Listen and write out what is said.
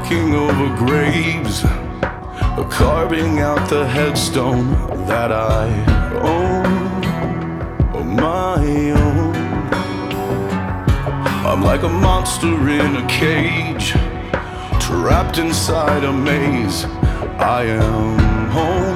walking over graves, carving out the headstone that I own, my own. I'm like a monster in a cage, trapped inside a maze. I am home.